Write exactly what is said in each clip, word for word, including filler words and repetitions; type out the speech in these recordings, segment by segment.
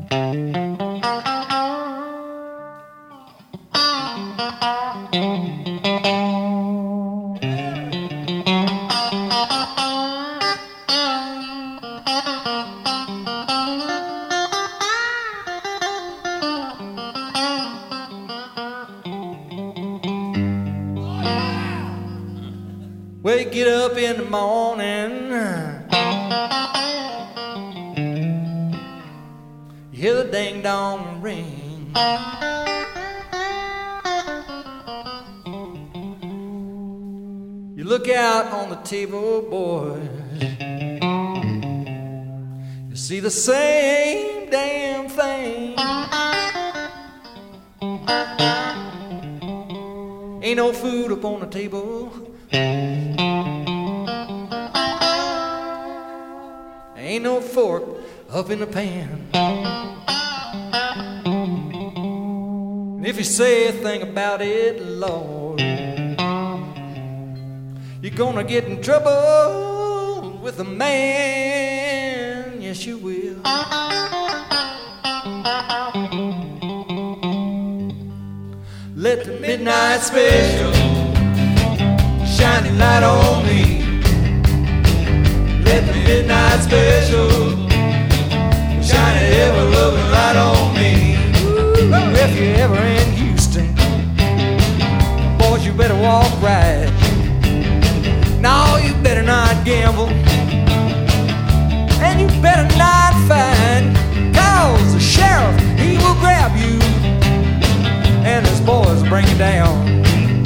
Well, you get up in the morning, you hear the ding dong ring. You look out on the table, boys, you see the same damn thing. Ain't no food up on the table, ain't no fork up in the pan. And if you say a thing about it, Lord, you're gonna get in trouble with the man. Yes, you will. Let the midnight special shine a light on me. Let the midnight special shine a ever-loving light on me. Ooh, if you're ever in Houston, boys, you better walk right. No, you better not gamble, and you better not fight, 'cause the sheriff, he will grab you, and his boys will bring you down.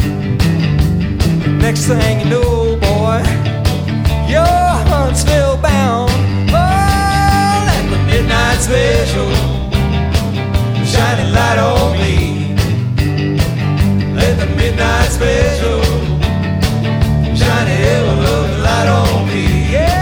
Next thing you know, boy, you're Huntsville bound. Oh, let the midnight special shine a light on me. Let the midnight special shine a ever-loving light on me. Yeah.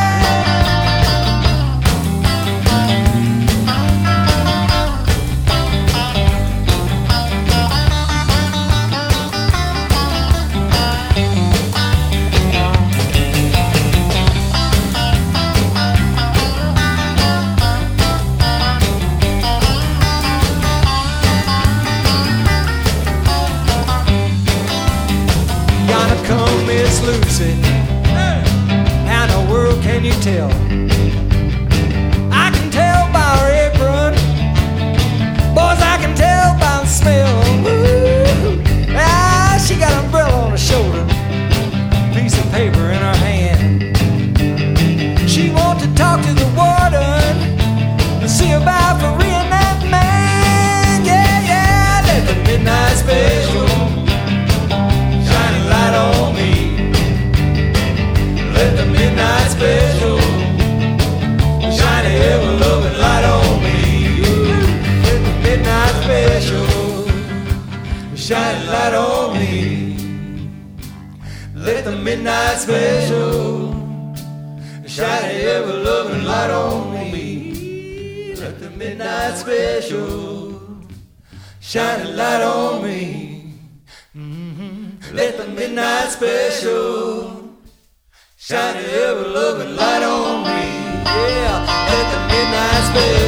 Lucy, how in the world can you tell? I can tell by her apron, boys, I can tell by the smell. Woo. Ah, she got an umbrella on her shoulder, piece of paper in her hand. She wants to talk to the warden and see about freeing that man. Yeah, yeah, let the midnight special shine a light on me. Let the midnight special shine a ever-loving light on me. Let the midnight special shine a light on me. Let the midnight special shine a ever-loving light on me. Let the midnight special shine a light on me. Mm-hmm. Let the midnight special shine a ever-loving light on me. Yeah, let the midnight special